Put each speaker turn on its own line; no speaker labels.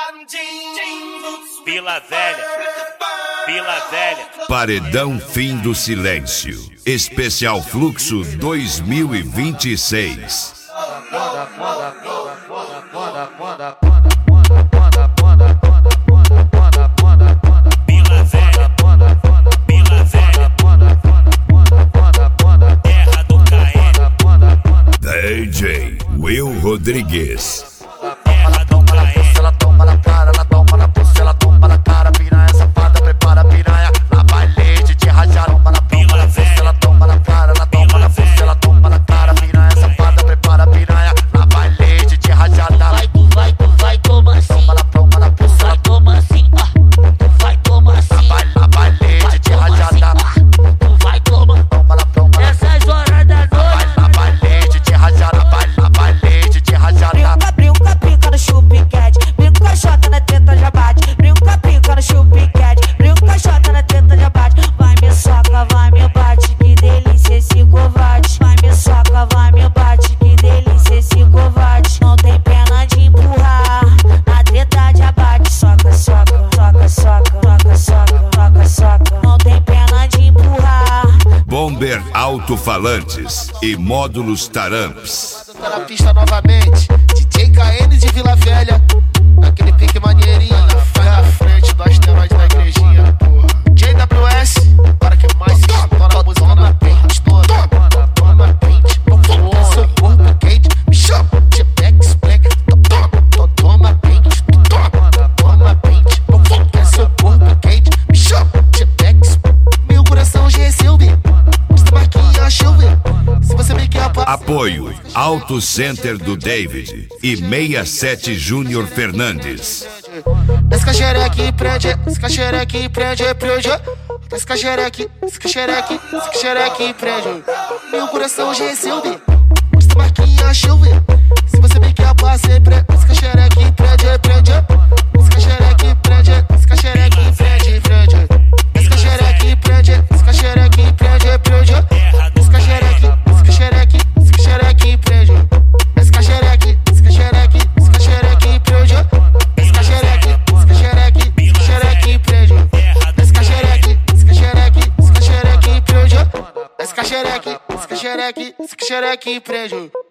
Vila Velha, Vila Velha.
Paredão Fim do Silêncio. Especial Fluxo 2026.
Vila Velha, Vila Velha. Terra do KM.
DJ Will Rodrigues.
Terra do KM.
Ela toma na cara, ela toma na pulsa, ela toma na cara, piranha safada, prepara piranha, lá vai leite de rajar, toma na
Vila Velha,
ela toma na cara, ela toma na pulsa, ela toma na cara, piranha safada, prepara piranha, lá vai leite de rajada.
Vai, toma assim,
Toma na pulsa,
vai, toma assim, vai, toma assim,
lá vai leite de rajada.
vai, toma.
Toma
Essas horas da noite,
lá vai leite de rajada, lá vai leite de rajada.
Brinca, pica no chupiquete. Brinca com a chota na teta, já bate. Brinca, pica no chupiquete. Brinca com a chota na teta, já bate. Vai me soca, vai me bate. Que delícia esse covarde. Vai me soca, vai me bate. Que delícia esse covarde. Não tem pena de empurrar. Na treta já bate. Soca, soca, soca, soca, soca, soca, soca, soca. Não tem pena de empurrar.
Bomber Alto-Falantes e Módulos Taramps.
Tá na pista novamente, DJ KN de Vila Velha, naquele pique maneirinho, vai na frente do asteroide da igrejinha, porra. JWS, para que mais estoura a música na pente, estoura, toma pente, seu corpo quente, me chama de backsplack, toma pente, toma pente, seu corpo quente, me chama de backsplack, meu coração já é seu, bê, mostra marquinha, achou, bê, se você me quer
Apoio Auto Center do David e 67 Júnior Fernandes.
Esse xereque prende, esse xereque prende, esse xereque prende. Meu coração já é seu, bê. Mostra marquinha, achou, bê. Se você me quer pra sempre, esse xereque prende. Esse xereque prende, esse xereque prende. Esse xereque prende, esse xereque prende. Esse xereque prende. Esse xereque prende. Esse xereque prende.